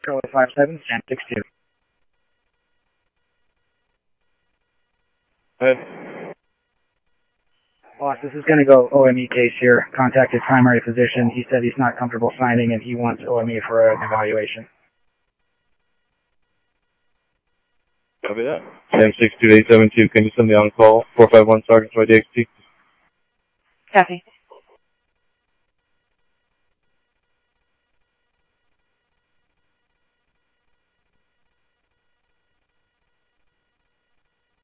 Charlie 57, San 62. Go ahead. Boss, this is going to go OME case here. Contacted primary physician. He said he's not comfortable signing and he wants OME for an evaluation. Copy that. Sam 62872, can you send the on-call 451 Sergeant Roy DXT? Copy.